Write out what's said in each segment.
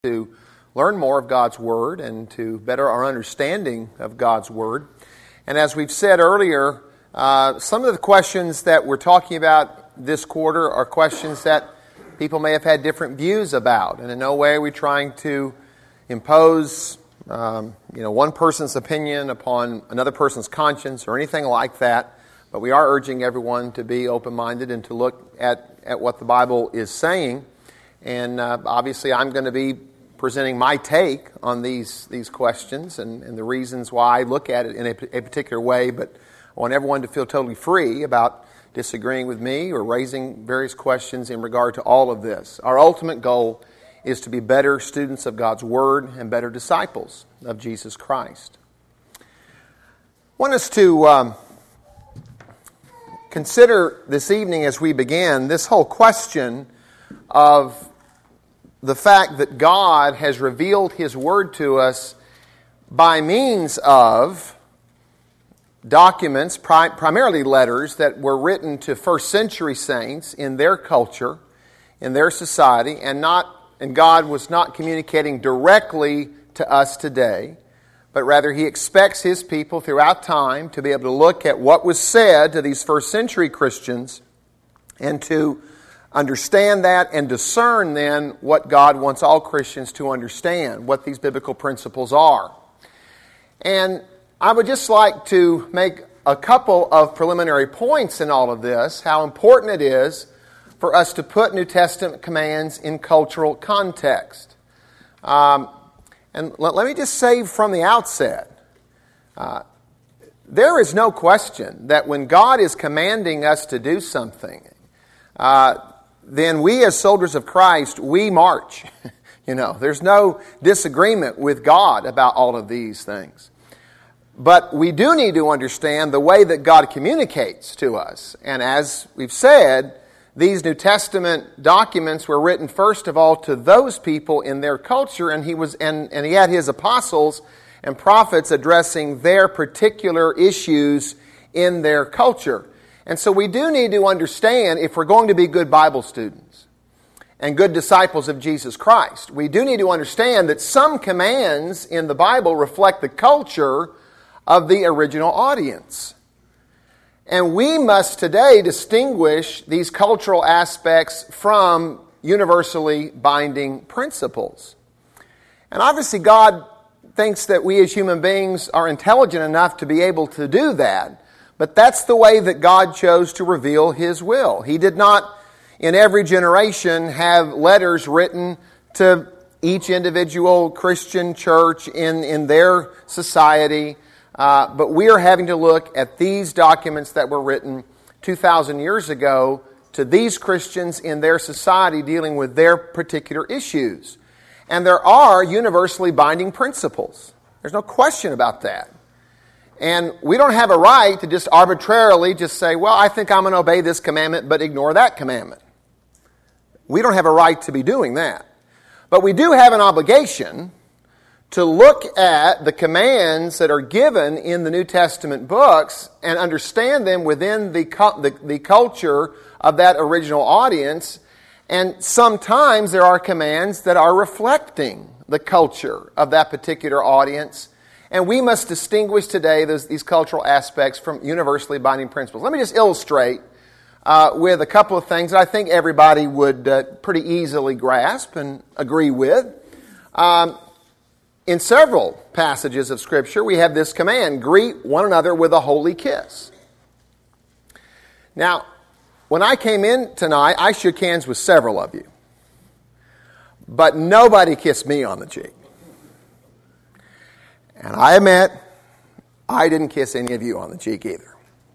to learn more of God's Word and to better our understanding of God's Word. And as we've said earlier, some of the questions that we're talking about this quarter are questions that people may have had different views about. And in no way are we trying to impose one person's opinion upon another person's conscience or anything like that. But we are urging everyone to be open-minded and to look at what the Bible is saying. And obviously I'm going to be presenting my take on these questions and the reasons why I look at it in a particular way, but I want everyone to feel totally free about disagreeing with me or raising various questions in regard to all of this. Our ultimate goal is to be better students of God's Word and better disciples of Jesus Christ. I want us to consider this evening as we begin this whole question of the fact that God has revealed His Word to us by means of documents, primarily letters, that were written to first century saints in their culture, in their society, and God was not communicating directly to us today, but rather He expects His people throughout time to be able to look at what was said to these first century Christians and to understand that and discern then what God wants all Christians to understand, what these biblical principles are. And I would just like to make a couple of preliminary points in all of this, how important it is for us to put New Testament commands in cultural context. And let me just say from the outset, there is no question that when God is commanding us to do something, then we as soldiers of Christ, we march. There's no disagreement with God about all of these things. But we do need to understand the way that God communicates to us. And as we've said, these New Testament documents were written first of all to those people in their culture, and he had his apostles and prophets addressing their particular issues in their culture. And so we do need to understand, if we're going to be good Bible students and good disciples of Jesus Christ, we do need to understand that some commands in the Bible reflect the culture of the original audience. And we must today distinguish these cultural aspects from universally binding principles. And obviously God thinks that we as human beings are intelligent enough to be able to do that. But that's the way that God chose to reveal His will. He did not, in every generation, have letters written to each individual Christian church in their society. But we are having to look at these documents that were written 2,000 years ago to these Christians in their society dealing with their particular issues. And there are universally binding principles. There's no question about that. And we don't have a right to just arbitrarily just say, well, I think I'm going to obey this commandment, but ignore that commandment. We don't have a right to be doing that. But we do have an obligation to look at the commands that are given in the New Testament books and understand them within the culture of that original audience. And sometimes there are commands that are reflecting the culture of that particular audience. And we must distinguish today these cultural aspects from universally binding principles. Let me just illustrate with a couple of things that I think everybody would pretty easily grasp and agree with. In several passages of Scripture, we have this command, greet one another with a holy kiss. Now, when I came in tonight, I shook hands with several of you. But nobody kissed me on the cheek. And I admit, I didn't kiss any of you on the cheek either.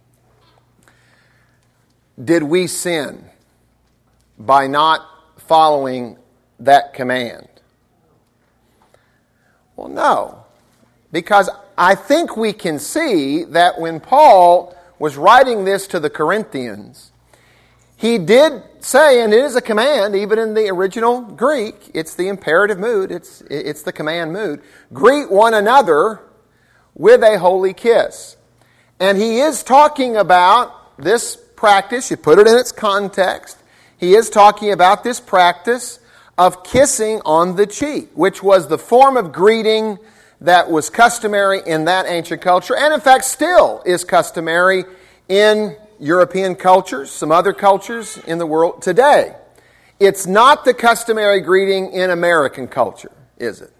Did we sin by not following that command? Well, no. Because I think we can see that when Paul was writing this to the Corinthians, he did say, and it is a command, even in the original Greek, it's the imperative mood, it's the command mood, greet one another with a holy kiss. And he is talking about this practice, you put it in its context, he is talking about this practice of kissing on the cheek, which was the form of greeting that was customary in that ancient culture, and in fact still is customary in European cultures, some other cultures in the world today. It's not the customary greeting in American culture, is it?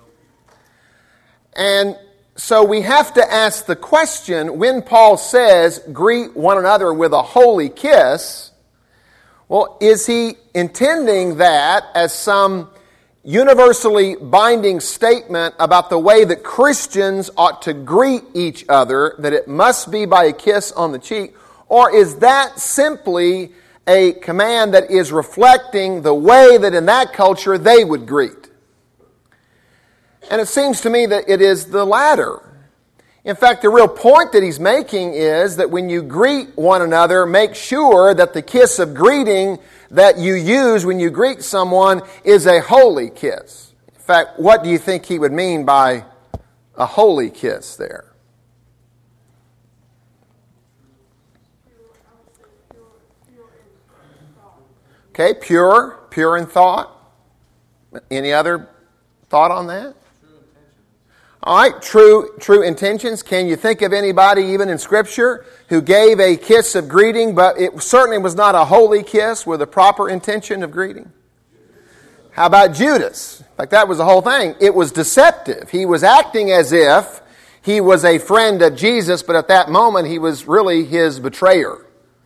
And so we have to ask the question, when Paul says, greet one another with a holy kiss, well, is he intending that as some universally binding statement about the way that Christians ought to greet each other, that it must be by a kiss on the cheek? Or is that simply a command that is reflecting the way that in that culture they would greet? And it seems to me that it is the latter. In fact, the real point that he's making is that when you greet one another, make sure that the kiss of greeting that you use when you greet someone is a holy kiss. In fact, what do you think he would mean by a holy kiss there? Okay, pure in thought. Any other thought on that? All right, true intentions. Can you think of anybody, even in Scripture, who gave a kiss of greeting, but it certainly was not a holy kiss with a proper intention of greeting? How about Judas? In fact, that was the whole thing. It was deceptive. He was acting as if he was a friend of Jesus, but at that moment he was really his betrayer.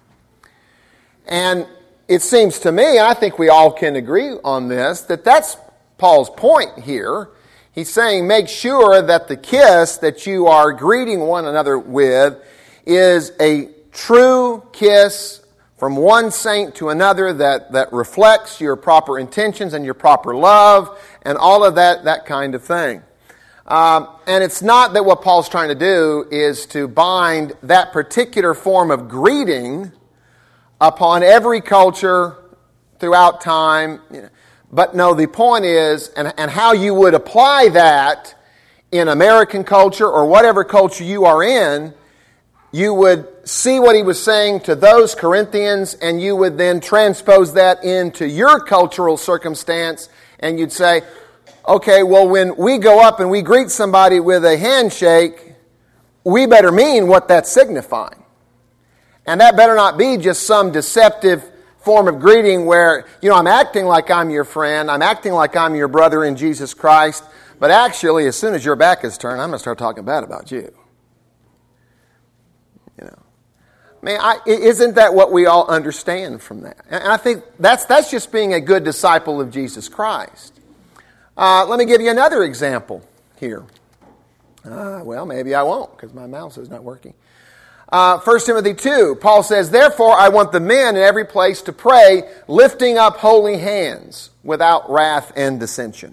And it seems to me, and I think we all can agree on this, that that's Paul's point here. He's saying make sure that the kiss that you are greeting one another with is a true kiss from one saint to another that reflects your proper intentions and your proper love and all of that kind of thing. And it's not that what Paul's trying to do is to bind that particular form of greeting upon every culture throughout time. But no, the point is, and how you would apply that in American culture or whatever culture you are in, you would see what he was saying to those Corinthians, and you would then transpose that into your cultural circumstance, and you'd say, okay, well, when we go up and we greet somebody with a handshake, we better mean what that's signifying. And that better not be just some deceptive form of greeting where, I'm acting like I'm your friend, I'm acting like I'm your brother in Jesus Christ, but actually, as soon as your back is turned, I'm going to start talking bad about you. Isn't that what we all understand from that? And I think that's just being a good disciple of Jesus Christ. Let me give you another example here. Well, maybe I won't because my mouse is not working. 1 Timothy 2, Paul says, therefore I want the men in every place to pray, lifting up holy hands without wrath and dissension.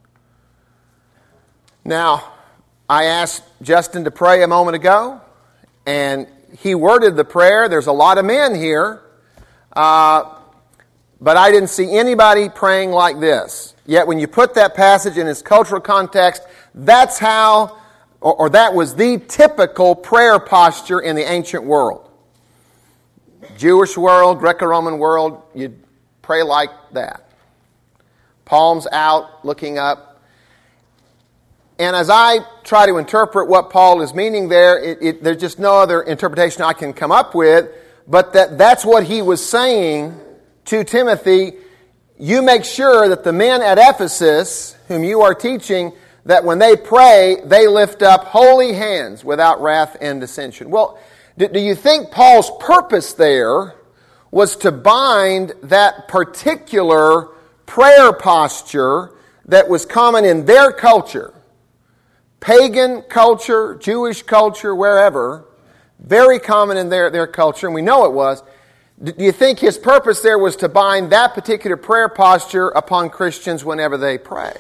Now, I asked Justin to pray a moment ago, and he worded the prayer. There's a lot of men here, but I didn't see anybody praying like this. Yet when you put that passage in its cultural context, that's how, or that was the typical prayer posture in the ancient world. Jewish world, Greco-Roman world, you'd pray like that. Palms out, looking up. And as I try to interpret what Paul is meaning there, there's just no other interpretation I can come up with, but that's what he was saying to Timothy. You make sure that the men at Ephesus, whom you are teaching, that when they pray, they lift up holy hands without wrath and dissension. Well, do you think Paul's purpose there was to bind that particular prayer posture that was common in their culture? Pagan culture, Jewish culture, wherever, very common in their culture, and we know it was. Do you think his purpose there was to bind that particular prayer posture upon Christians whenever they pray?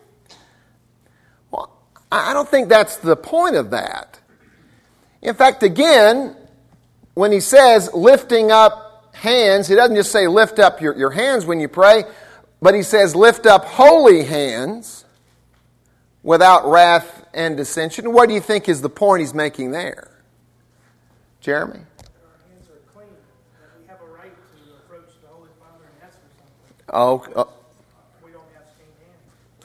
Well, I don't think that's the point of that. In fact, again, when he says lifting up hands, he doesn't just say lift up your hands when you pray, but he says lift up holy hands without wrath and dissension. What do you think is the point he's making there? Jeremy? Our hands are clean, that we have a right to approach the Holy Father and ask for something. Oh, We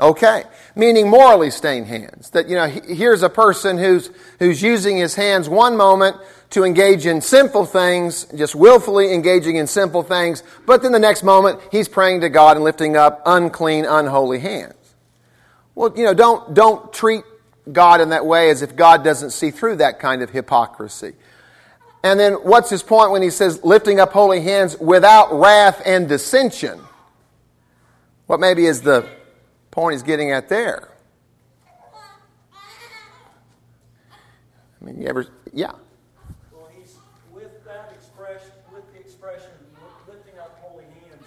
Okay, meaning morally stained hands. That, here's a person who's using his hands one moment to engage in sinful things, just willfully engaging in sinful things, but then the next moment he's praying to God and lifting up unclean, unholy hands. Well, don't treat God in that way as if God doesn't see through that kind of hypocrisy. And then what's his point when he says lifting up holy hands without wrath and dissension? What maybe is the point he's getting at there? I mean, yeah. Well, he's with that expression, with the expression lifting up holy hands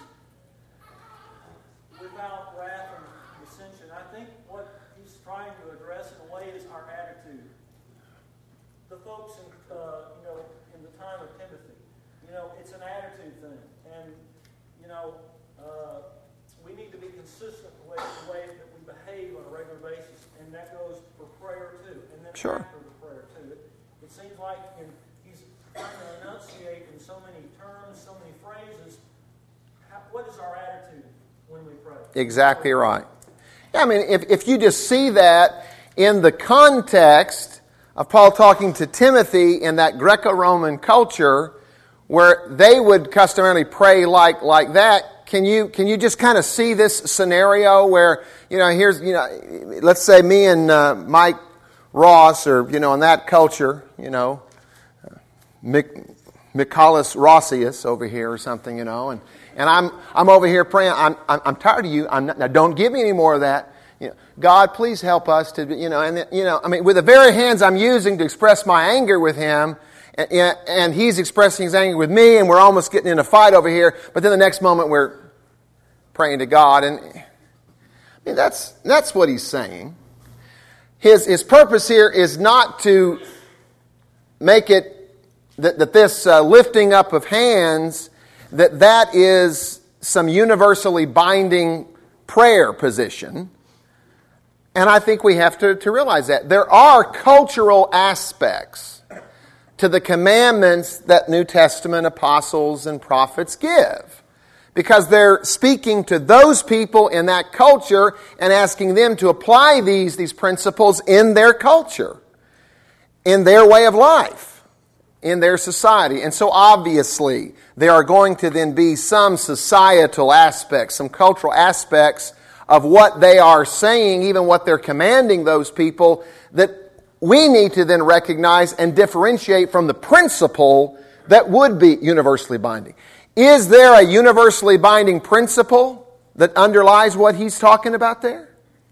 without wrath and dissension. I think what he's trying to address in a way is our attitude. The folks in the time of Timothy, it's an attitude thing, and we need to be consistent with the way that we behave on a regular basis, and that goes for prayer too, and then Sure. after the prayer too. It seems like he's trying to enunciate in so many terms, so many phrases. What is our attitude when we pray? Exactly right. Yeah, I mean, if you just see that in the context of Paul talking to Timothy in that Greco-Roman culture, where they would customarily pray like that. Can you just kind of see this scenario where, let's say me and Mike Ross or, in that culture, Michaelis Rossius over here or something, and I'm over here praying. I'm tired of you. Now don't give me any more of that. God, please help us to, with the very hands I'm using to express my anger with him, and he's expressing his anger with me, and we're almost getting in a fight over here. But then the next moment we're praying to God, and that's what he's saying. His purpose here is not to make it that this lifting up of hands that is some universally binding prayer position. And I think we have to realize that there are cultural aspects to the commandments that New Testament apostles and prophets give, because they're speaking to those people in that culture and asking them to apply these principles in their culture, in their way of life, in their society. And so obviously there are going to then be some societal aspects, some cultural aspects of what they are saying, even what they're commanding those people, that we need to then recognize and differentiate from the principle that would be universally binding. Is there a universally binding principle that underlies what he's talking about there?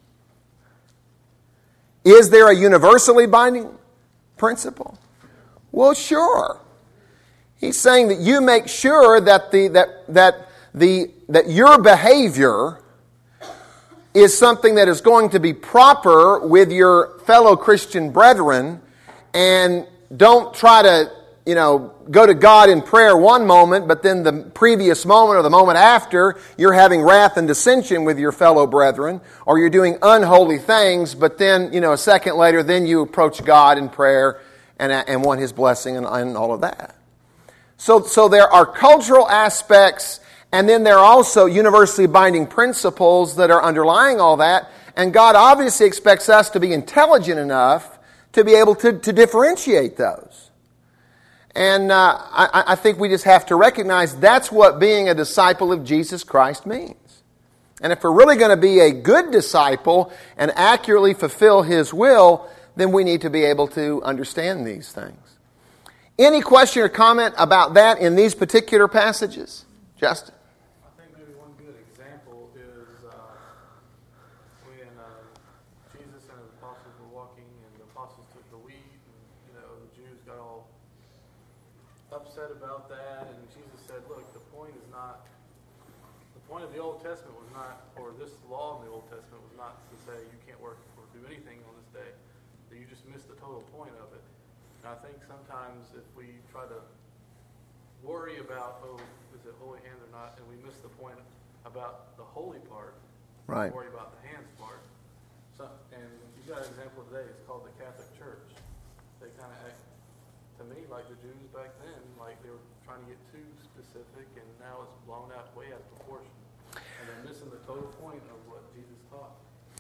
Is there a universally binding principle? Well, sure. He's saying that you make sure that your behavior is something that is going to be proper with your fellow Christian brethren, and don't try to, go to God in prayer one moment, but then the previous moment or the moment after, you're having wrath and dissension with your fellow brethren, or you're doing unholy things, but then, a second later, then you approach God in prayer and want His blessing and all of that. So there are cultural aspects, and then there are also universally binding principles that are underlying all that. And God obviously expects us to be intelligent enough to be able to differentiate those. And I think we just have to recognize that's what being a disciple of Jesus Christ means. And if we're really going to be a good disciple and accurately fulfill His will, then we need to be able to understand these things. Any question or comment about that in these particular passages? Justin? I think maybe one good example is when Jesus and His apostles were walking, and the apostles took the wheat, and the Jews got all upset about that, and Jesus said, look, the point of the Old Testament was not, or this law in the Old Testament was not to say you can't work or do anything on this day, that you just missed the total point of it. And I think sometimes if we try to worry about, is it holy hands or not, and we miss the point about the holy part, right, worry about the hands part. So, and you got an example today, it's called the Catholic Church. They kind of act, to me, like the Jews back then, like they were trying to get too specific, and now it's blown out way out of proportion. And they're missing the total point of what Jesus taught.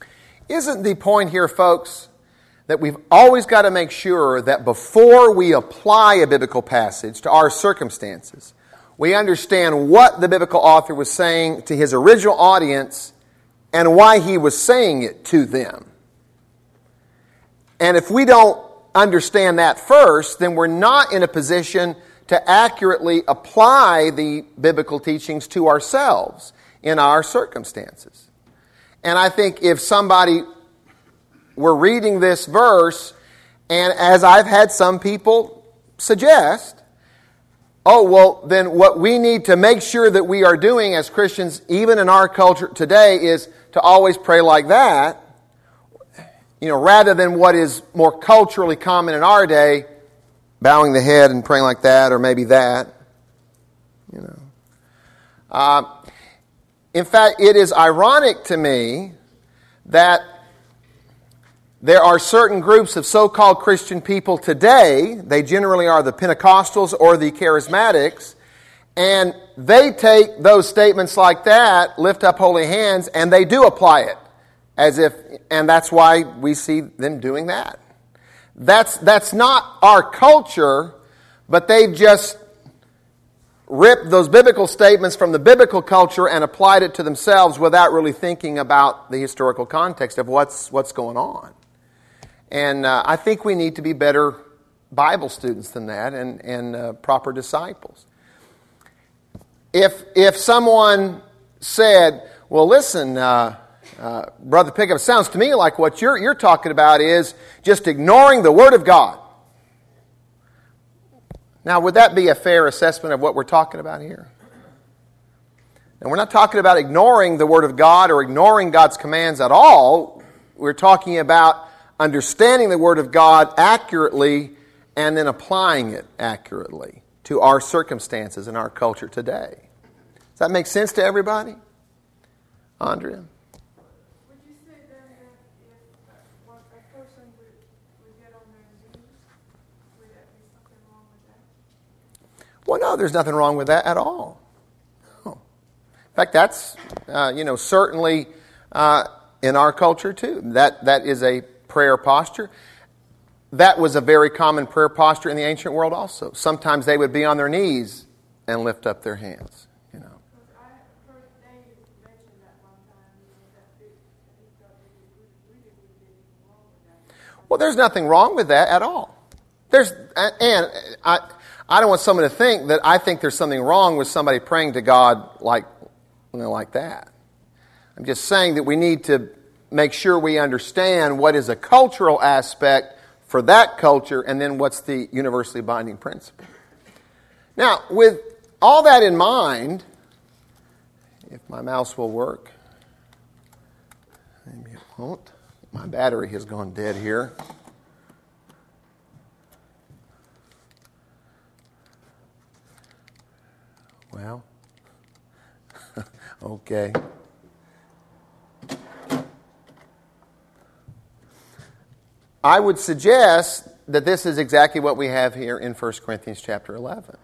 Isn't the point here, folks, that we've always got to make sure that before we apply a biblical passage to our circumstances, we understand what the biblical author was saying to his original audience and why he was saying it to them. And if we don't understand that first, then we're not in a position to accurately apply the biblical teachings to ourselves in our circumstances. And I think if somebody were reading this verse, and as I've had some people suggest, oh, well, then what we need to make sure that we are doing as Christians, even in our culture today, is to always pray like that, rather than what is more culturally common in our day, bowing the head and praying like that, or maybe that. In fact, it is ironic to me that there are certain groups of so-called Christian people today, they generally are the Pentecostals or the Charismatics, and they take those statements like that, lift up holy hands, and they do apply it. And that's why we see them doing that. That's not our culture, but they've just ripped those biblical statements from the biblical culture and applied it to themselves without really thinking about the historical context of what's going on. And I think we need to be better Bible students than that and proper disciples. If someone said, well, listen, Brother Pickup, it sounds to me like what you're talking about is just ignoring the Word of God. Now, would that be a fair assessment of what we're talking about here? And we're not talking about ignoring the Word of God or ignoring God's commands at all. We're talking about understanding the Word of God accurately and then applying it accurately to our circumstances and our culture today. Does that make sense to everybody? Andrea? Would you say then that if a person would get on their knees, would that be something wrong with that? Well, no, there's nothing wrong with that at all. No. In fact, that's, certainly in our culture too. That is a prayer posture. That was a very common prayer posture in the ancient world also. Sometimes they would be on their knees and lift up their hands. I heard Dave mention that one time, that he thought that really wouldn't be anything wrong with that. Well, there's nothing wrong with that at all. I don't want someone to think that I think there's something wrong with somebody praying to God like that. I'm just saying that we need to make sure we understand what is a cultural aspect for that culture and then what's the universally binding principle. Now, with all that in mind, if my mouse will work, maybe it won't. My battery has gone dead here. Well, okay. I would suggest that this is exactly what we have here in 1 Corinthians chapter 11.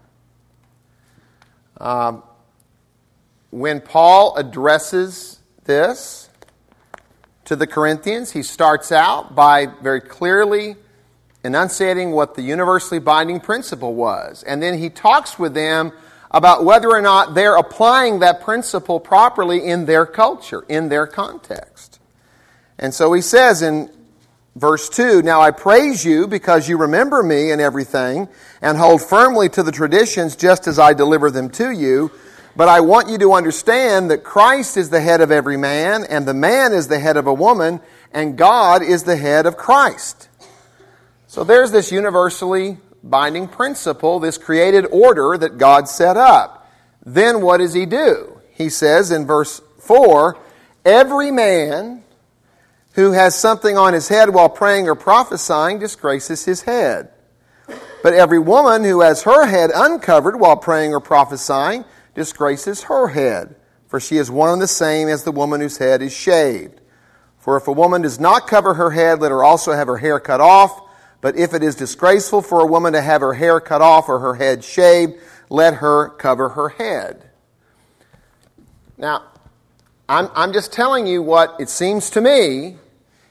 When Paul addresses this to the Corinthians, he starts out by very clearly enunciating what the universally binding principle was. And then he talks with them about whether or not they're applying that principle properly in their culture, in their context. And so he says in Verse 2, now I praise you because you remember me in everything and hold firmly to the traditions just as I deliver them to you. But I want you to understand that Christ is the head of every man, and the man is the head of a woman, and God is the head of Christ. So there's this universally binding principle, this created order that God set up. Then what does he do? He says in verse 4, every man who has something on his head while praying or prophesying disgraces his head. But every woman who has her head uncovered while praying or prophesying disgraces her head, for she is one and the same as the woman whose head is shaved. For if a woman does not cover her head, let her also have her hair cut off. But if it is disgraceful for a woman to have her hair cut off or her head shaved, let her cover her head. Now, I'm just telling you what it seems to me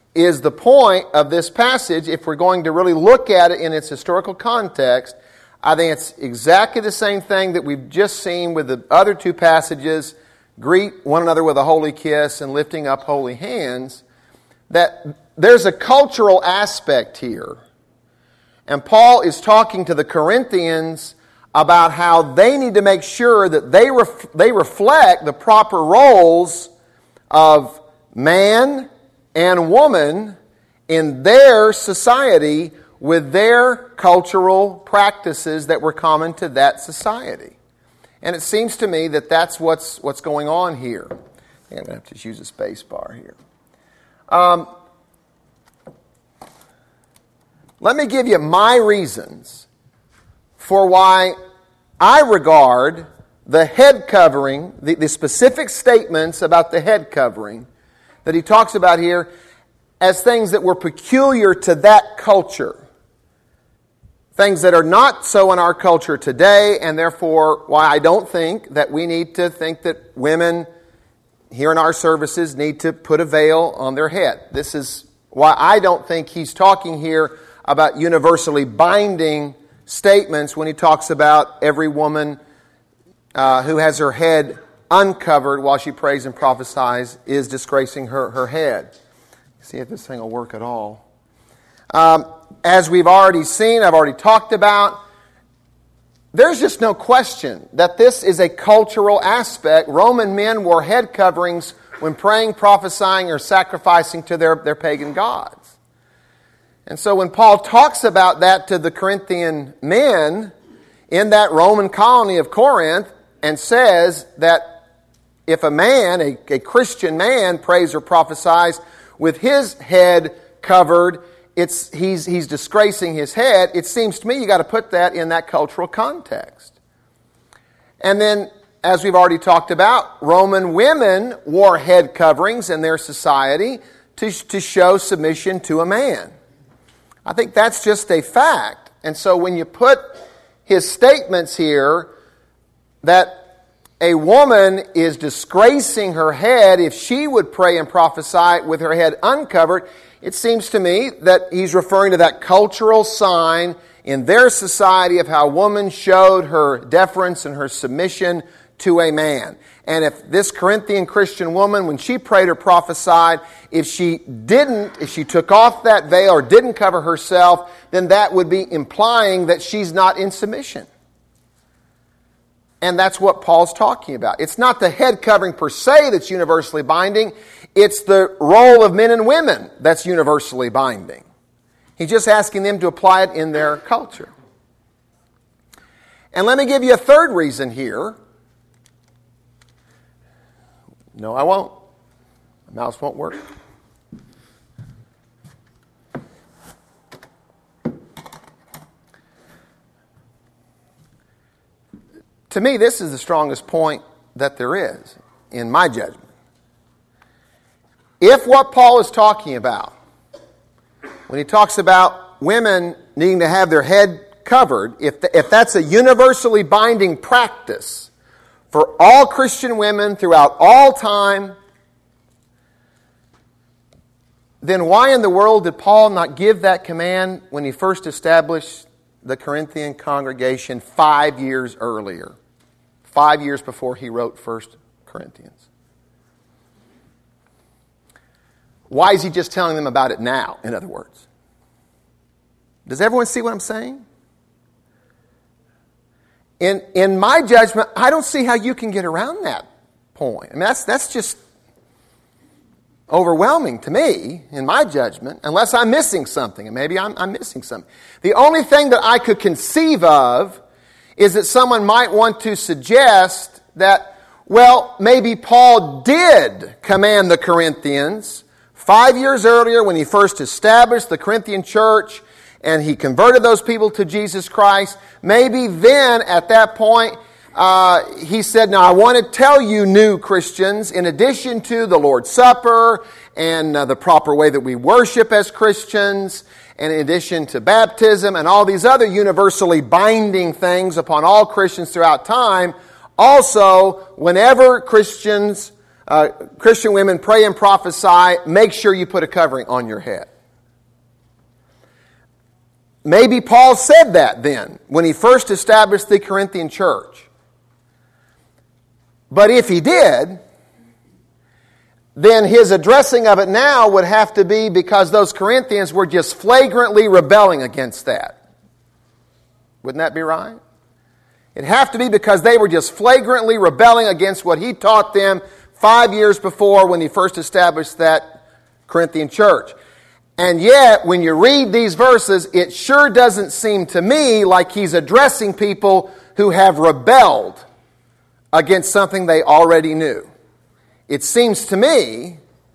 is the point of this passage. If we're going to really look at it in its historical context, I think it's exactly the same thing that we've just seen with the other two passages, greet one another with a holy kiss and lifting up holy hands, that there's a cultural aspect here. And Paul is talking to the Corinthians about how they need to make sure that they reflect the proper roles of man and woman in their society with their cultural practices that were common to that society. And it seems to me that that's what's going on here. I think I'm going to have to just use a space bar here. Let me give you my reasons for why I regard the head covering, the specific statements about the head covering that he talks about here, as things that were peculiar to that culture. Things that are not so in our culture today, and therefore why I don't think that we need to think that women here in our services need to put a veil on their head. This is why I don't think he's talking here about universally binding statements when he talks about every woman who has her head uncovered while she prays and prophesies is disgracing her head. See if this thing will work at all. As we've already seen, I've already talked about, there's just no question that this is a cultural aspect. Roman men wore head coverings when praying, prophesying, or sacrificing to their pagan gods. And so when Paul talks about that to the Corinthian men in that Roman colony of Corinth and says that if a man, a Christian man, prays or prophesies with his head covered, he's disgracing his head. It seems to me you got to put that in that cultural context. And then, as we've already talked about, Roman women wore head coverings in their society to show submission to a man. I think that's just a fact. And so when you put his statements here that a woman is disgracing her head if she would pray and prophesy with her head uncovered, it seems to me that he's referring to that cultural sign in their society of how a woman showed her deference and her submission to a man. And if this Corinthian Christian woman, when she prayed or prophesied, if she took off that veil or didn't cover herself, then that would be implying that she's not in submission. And that's what Paul's talking about. It's not the head covering per se that's universally binding. It's the role of men and women that's universally binding. He's just asking them to apply it in their culture. And let me give you a third reason here. No, I won't. My mouse won't work. To me, this is the strongest point that there is, in my judgment. If what Paul is talking about, when he talks about women needing to have their head covered, if that's a universally binding practice for all Christian women throughout all time, then why in the world did Paul not give that command when he first established the Corinthian congregation 5 years earlier? 5 years before he wrote 1 Corinthians. Why is he just telling them about it now, in other words? Does everyone see what I'm saying? In my judgment, I don't see how you can get around that point. I mean, that's just overwhelming to me, in my judgment, unless I'm missing something. And maybe I'm missing something. The only thing that I could conceive of is that someone might want to suggest that, well, maybe Paul did command the Corinthians 5 years earlier when he first established the Corinthian church and he converted those people to Jesus Christ. Maybe then, at that point, he said, now I want to tell you new Christians, in addition to the Lord's Supper and the proper way that we worship as Christians, and in addition to baptism and all these other universally binding things upon all Christians throughout time, also, whenever Christians Christian women, pray and prophesy, make sure you put a covering on your head. Maybe Paul said that then, when he first established the Corinthian church. But if he did, then his addressing of it now would have to be because those Corinthians were just flagrantly rebelling against that. Wouldn't that be right? It'd have to be because they were just flagrantly rebelling against what he taught them 5 years before when he first established that Corinthian church. And yet, when you read these verses, it sure doesn't seem to me like he's addressing people who have rebelled against something they already knew. It seems to me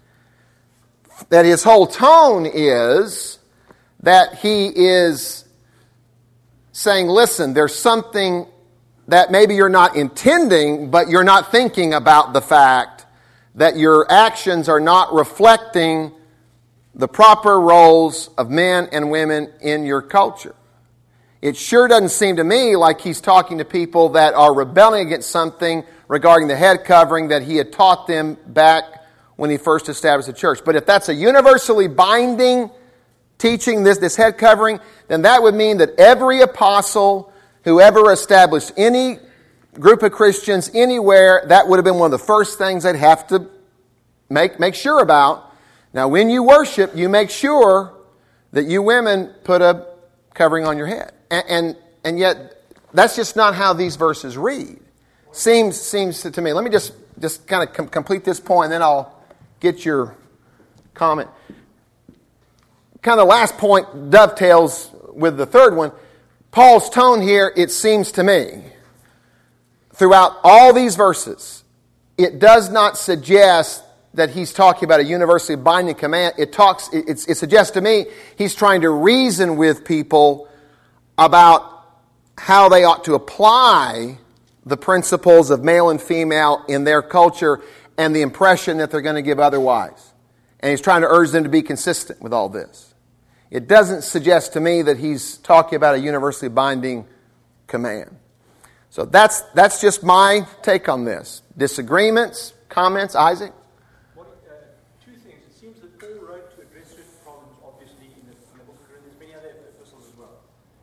that his whole tone is that he is saying, listen, there's something that maybe you're not intending, but you're not thinking about the fact that your actions are not reflecting the proper roles of men and women in your culture. It sure doesn't seem to me like he's talking to people that are rebelling against something regarding the head covering that he had taught them back when he first established the church. But if that's a universally binding teaching, this head covering, then that would mean that every apostle who ever established any group of Christians anywhere, that would have been one of the first things they'd have to make sure about. Now, when you worship, you make sure that you women put a covering on your head. And yet, that's just not how these verses read. Seems to me. Let me just kind of complete this point, and then I'll get your comment. Kind of the last point dovetails with the third one. Paul's tone here, it seems to me, throughout all these verses, it does not suggest that he's talking about a universally binding command. It suggests to me he's trying to reason with people about how they ought to apply the principles of male and female in their culture and the impression that they're going to give otherwise. And he's trying to urge them to be consistent with all this. It doesn't suggest to me that he's talking about a universally binding command. So that's just my take on this. Disagreements, comments, Isaac? Two things. It seems that Paul wrote to address certain problems, obviously, in the book of Corinthians, many other epistles as well.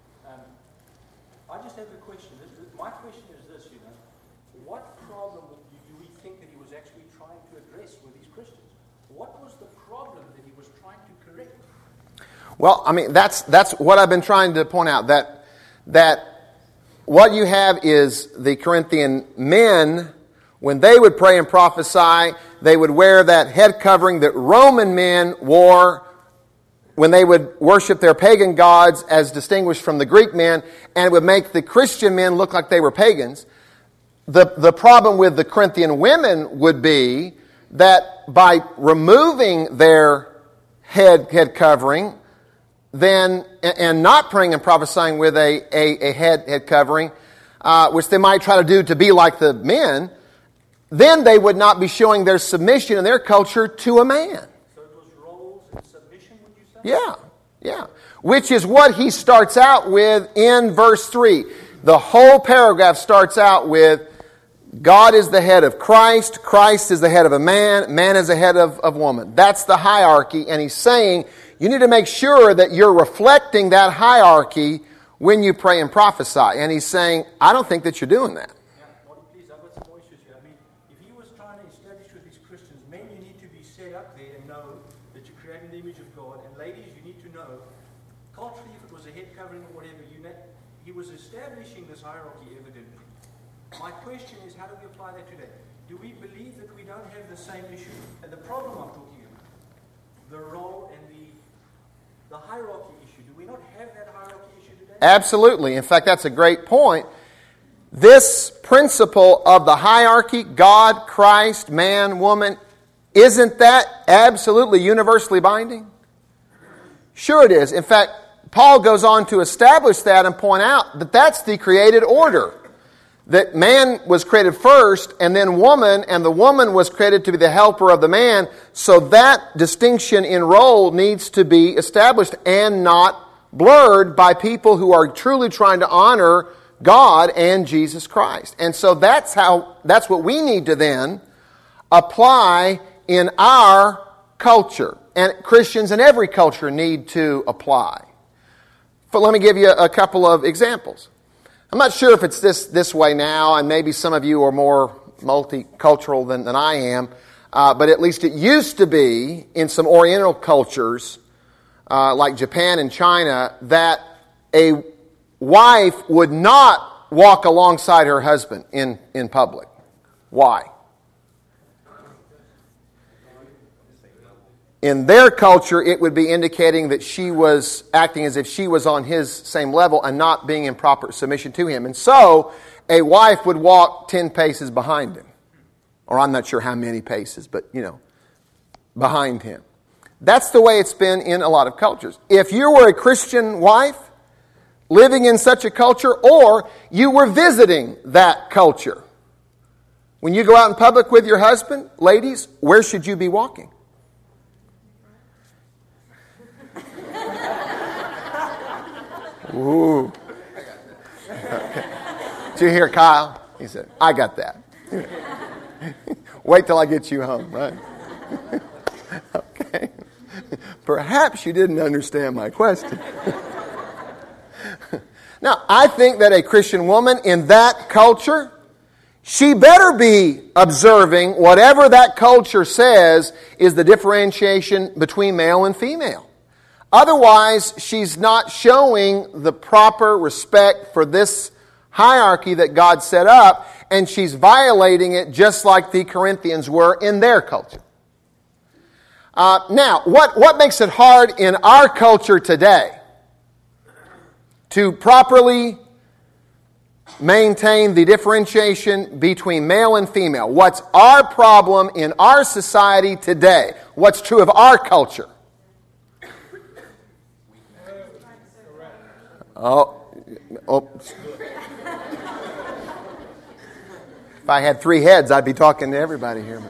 I just have a question. My question is this, what problem do we think that he was actually trying to address with these Christians? What was the problem that he was trying to correct? Well, I mean, that's what I've been trying to point out, that what you have is the Corinthian men, when they would pray and prophesy, they would wear that head covering that Roman men wore when they would worship their pagan gods as distinguished from the Greek men, and it would make the Christian men look like they were pagans. The problem with the Corinthian women would be that by removing their head covering, then and not praying and prophesying with a head covering, which they might try to do to be like the men, then they would not be showing their submission in their culture to a man. So it was roles and submission, would you say? Yeah. Which is what he starts out with in verse 3. The whole paragraph starts out with God is the head of Christ, Christ is the head of a man, man is the head of woman. That's the hierarchy, and he's saying you need to make sure that you're reflecting that hierarchy when you pray and prophesy. And he's saying, I don't think that you're doing that. Yeah, Marty, please, I've got some more issues here. I mean, if he was trying to establish with these Christians, men, you need to be set up there and know that you're creating the image of God. And ladies, you need to know, culturally, if it was a head covering or whatever, he was establishing this hierarchy evidently. My question is, how do we apply that today? Do we believe that we don't have the same issue? And the problem I'm talking about, the role and the hierarchy issue. Do we not have that hierarchy issue today? Absolutely. In fact, that's a great point. This principle of the hierarchy, God, Christ, man, woman, isn't that absolutely universally binding? Sure it is. In fact, Paul goes on to establish that and point out that that's the created order. That man was created first, and then woman, and the woman was created to be the helper of the man. So that distinction in role needs to be established and not blurred by people who are truly trying to honor God and Jesus Christ. And so that's what we need to then apply in our culture. And Christians in every culture need to apply. But let me give you a couple of examples. I'm not sure if it's this way now, and maybe some of you are more multicultural than I am, but at least it used to be in some Oriental cultures, like Japan and China, that a wife would not walk alongside her husband in public. Why? In their culture, it would be indicating that she was acting as if she was on his same level and not being in proper submission to him. And so, a wife would walk 10 paces behind him. Or I'm not sure how many paces, but, behind him. That's the way it's been in a lot of cultures. If you were a Christian wife living in such a culture, or you were visiting that culture, when you go out in public with your husband, ladies, where should you be walking? Ooh. Okay. Did you hear Kyle? He said, I got that. Wait till I get you home, right? Okay. Perhaps you didn't understand my question. Now, I think that a Christian woman in that culture, she better be observing whatever that culture says is the differentiation between male and female. Otherwise, she's not showing the proper respect for this hierarchy that God set up, and she's violating it just like the Corinthians were in their culture. Now, what makes it hard in our culture today to properly maintain the differentiation between male and female? What's our problem in our society today? What's true of our culture? Oh. If I had 3 heads, I'd be talking to everybody here.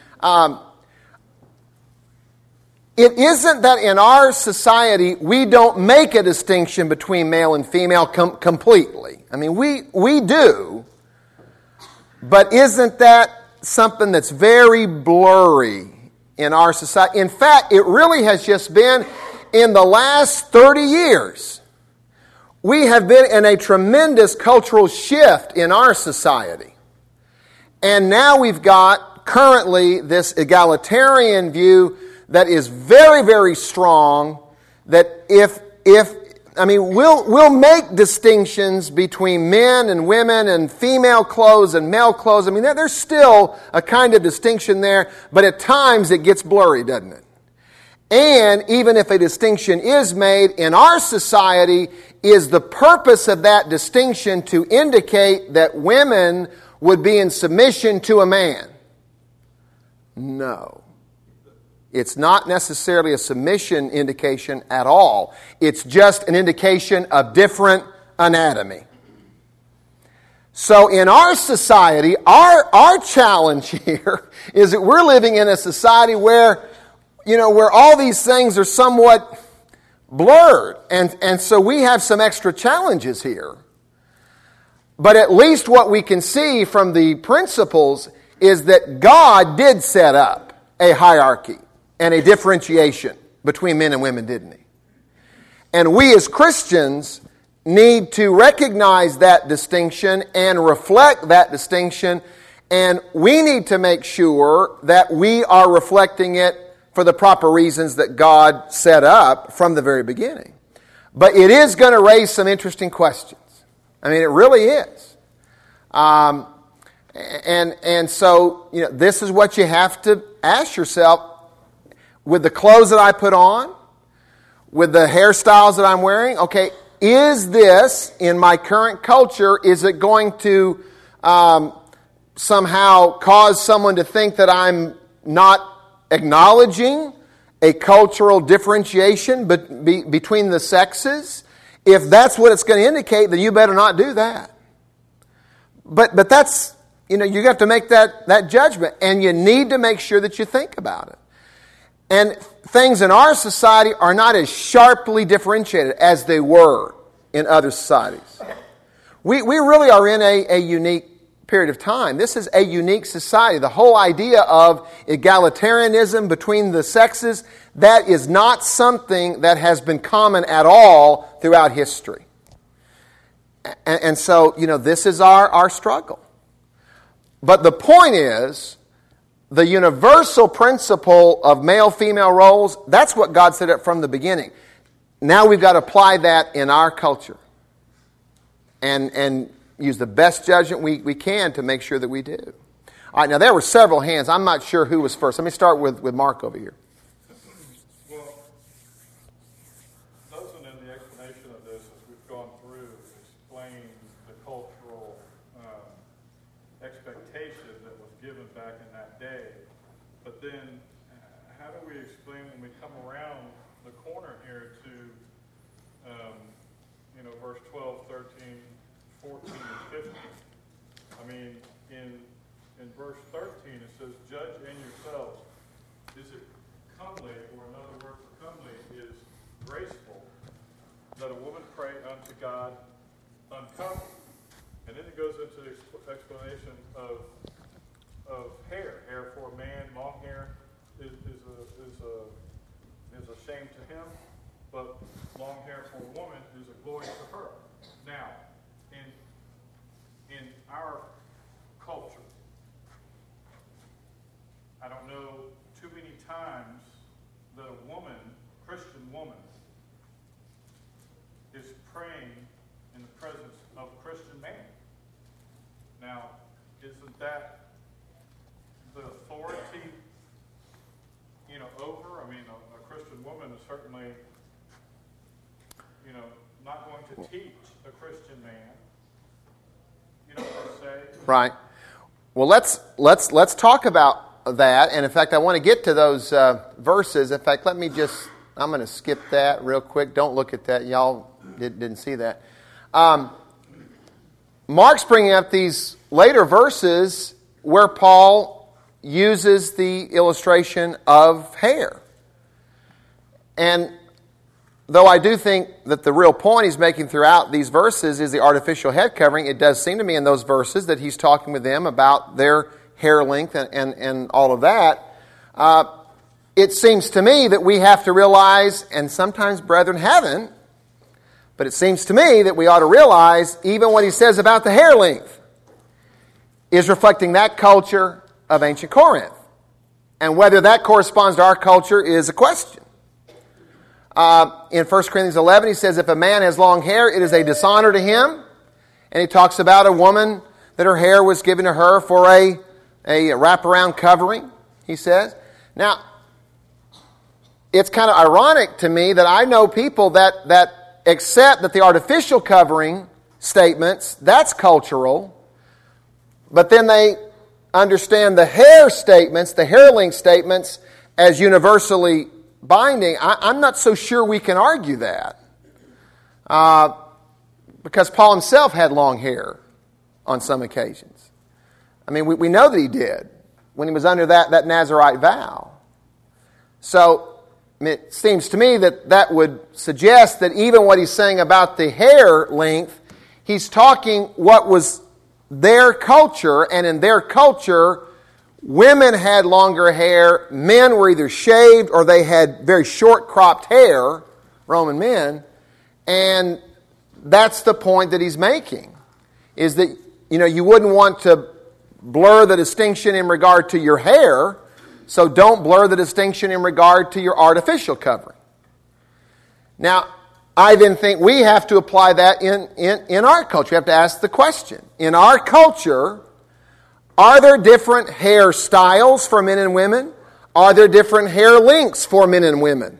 It isn't that in our society we don't make a distinction between male and female completely. I mean, we do, but isn't that something that's very blurry in our society? In fact, it really has just been in the last 30 years. We have been in a tremendous cultural shift in our society. And now we've got currently this egalitarian view that is very, very strong, that we'll make distinctions between men and women and female clothes and male clothes. I mean, there's still a kind of distinction there, but at times it gets blurry, doesn't it? And even if a distinction is made in our society, is the purpose of that distinction to indicate that women would be in submission to a man? No. It's not necessarily a submission indication at all. It's just an indication of different anatomy. So in our society, our challenge here is that we're living in a society where all these things are somewhat blurred. And so we have some extra challenges here. But at least what we can see from the principles is that God did set up a hierarchy and a differentiation between men and women, didn't He? And we as Christians need to recognize that distinction and reflect that distinction, and we need to make sure that we are reflecting it for the proper reasons that God set up from the very beginning. But it is going to raise some interesting questions. I mean, it really is. And so, this is what you have to ask yourself. With the clothes that I put on, with the hairstyles that I'm wearing, okay, is this, in my current culture, is it going to somehow cause someone to think that I'm not acknowledging a cultural differentiation between the sexes? If that's what it's going to indicate, then you better not do that. But that's, you have to make that judgment, and you need to make sure that you think about it. And things in our society are not as sharply differentiated as they were in other societies. We really are in a unique period of time. This is a unique society. The whole idea of egalitarianism between the sexes, that is not something that has been common at all throughout history. And so, this is our struggle. But the point is, the universal principle of male-female roles, that's what God set up from the beginning. Now we've got to apply that in our culture. And use the best judgment we can to make sure that we do. All right, now there were several hands. I'm not sure who was first. Let me start with Mark over here. Well, doesn't in the explanation of this, as we've gone through, explain the cultural expectation that was given back in that day. But then, how do we explain when we come around the corner here to, verse 12, 13, 14, and 15? I mean, in verse 13 it says, "Judge in yourselves. Is it comely," or another word for comely is graceful, "that a woman pray unto God uncovered?" And then it goes into the explanation of hair. Hair for a man, long hair is a shame to him, but long hair for a woman is a glory to her. Now, in our culture, I don't know too many times that a woman, Christian woman, is praying in the presence of a Christian man. Now, isn't that the authority, over? I mean, a Christian woman is certainly, not going to teach a Christian man, per se. Right. Well, let's talk about that. And in fact, I want to get to those verses. In fact, I'm going to skip that real quick. Don't look at that. Y'all didn't see that. Mark's bringing up these later verses where Paul uses the illustration of hair. And though I do think that the real point he's making throughout these verses is the artificial head covering, it does seem to me in those verses that he's talking with them about their hair length and all of that. It seems to me that we have to realize, and sometimes brethren haven't, but it seems to me that we ought to realize even what he says about the hair length is reflecting that culture of ancient Corinth. And whether that corresponds to our culture is a question. In 1 Corinthians 11, he says, if a man has long hair, it is a dishonor to him. And he talks about a woman that her hair was given to her for a wraparound covering, he says. Now, it's kind of ironic to me that I know people that accept that the artificial covering statements, that's cultural, but then they understand the hair statements, the hair length statements, as universally binding. I'm not so sure we can argue that. Because Paul himself had long hair on some occasions. I mean, we know that he did when he was under that Nazirite vow. So it seems to me that would suggest that even what he's saying about the hair length, he's talking what was their culture, and in their culture, women had longer hair, men were either shaved or they had very short cropped hair, Roman men, and that's the point that he's making, is that, you wouldn't want to blur the distinction in regard to your hair, so don't blur the distinction in regard to your artificial covering. Now, I then think we have to apply that in our culture. We have to ask the question. In our culture, are there different hairstyles for men and women? Are there different hair lengths for men and women?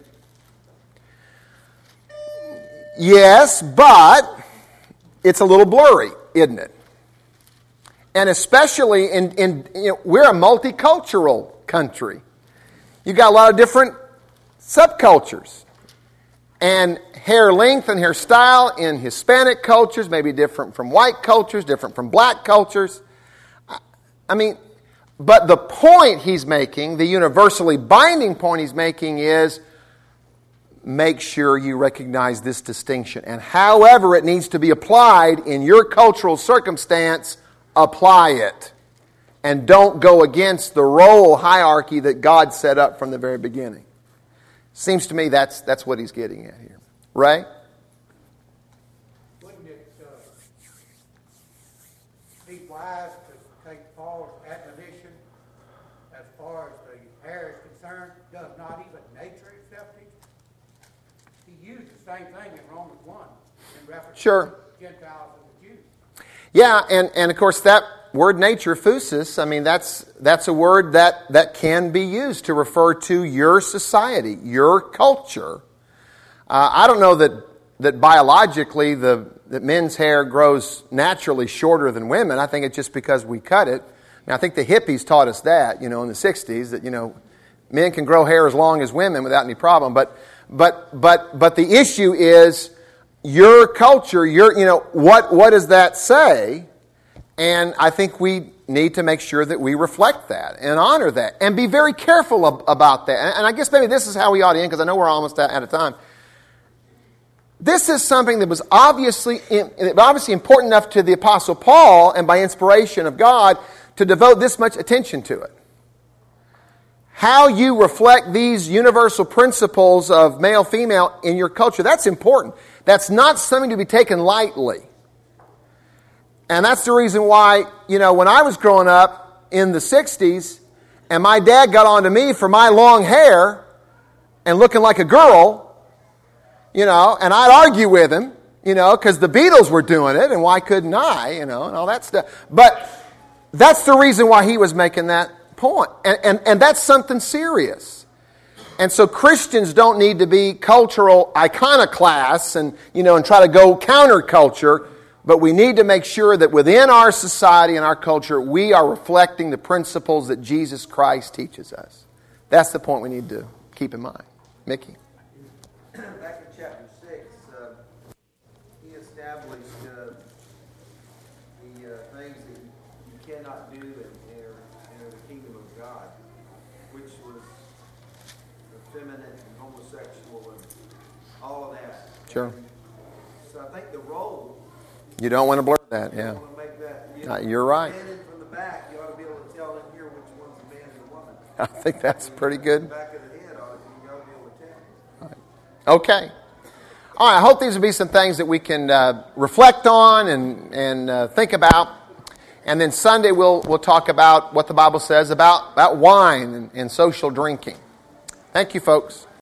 Yes, but it's a little blurry, isn't it? And especially we're a multicultural country. You've got a lot of different subcultures. And hair length and hairstyle in Hispanic cultures may be different from white cultures, different from black cultures. I mean, but the point he's making, the universally binding point he's making is make sure you recognize this distinction. And however it needs to be applied in your cultural circumstance, apply it and don't go against the role hierarchy that God set up from the very beginning. Seems to me that's what he's getting at here. Ray? Wouldn't it be wise to take Paul's admonition as far as the hair is concerned? Does not even nature itself teach? He used the same thing in Romans 1 in reference Sure. to Gentiles and the Jews. Yeah, and of course that word nature, phusis, I mean that's a word that can be used to refer to your society, your culture. I don't know that biologically that men's hair grows naturally shorter than women. I think it's just because we cut it. I mean, I think the hippies taught us that, in the 60s, that, men can grow hair as long as women without any problem. But the issue is your culture, what does that say? And I think we need to make sure that we reflect that and honor that and be very careful about that. And I guess maybe this is how we ought to end, because I know we're almost out of time. This is something that was obviously important enough to the Apostle Paul, and by inspiration of God, to devote this much attention to it. How you reflect these universal principles of male-female in your culture, that's important. That's not something to be taken lightly. And that's the reason why, when I was growing up in the 60s, and my dad got on to me for my long hair and looking like a girl, and I'd argue with him, because the Beatles were doing it, and why couldn't I, and all that stuff. But that's the reason why he was making that point. And that's something serious. And so Christians don't need to be cultural iconoclasts and try to go counterculture, but we need to make sure that within our society and our culture, we are reflecting the principles that Jesus Christ teaches us. That's the point we need to keep in mind. Mickey? Back in chapter 6, he established the things that you cannot do in the kingdom of God, which was effeminate and homosexual and all of that. Sure. And so I think the role... You don't want to blur that, yeah. You want to make that... You're right. Standing from the back, you ought to be able to tell in here which one's a man and a woman. I think that's pretty good. The back of the head, you ought to be able to tell. Okay. All right, I hope these will be some things that we can reflect on and think about. And then Sunday we'll talk about what the Bible says about wine and social drinking. Thank you, folks.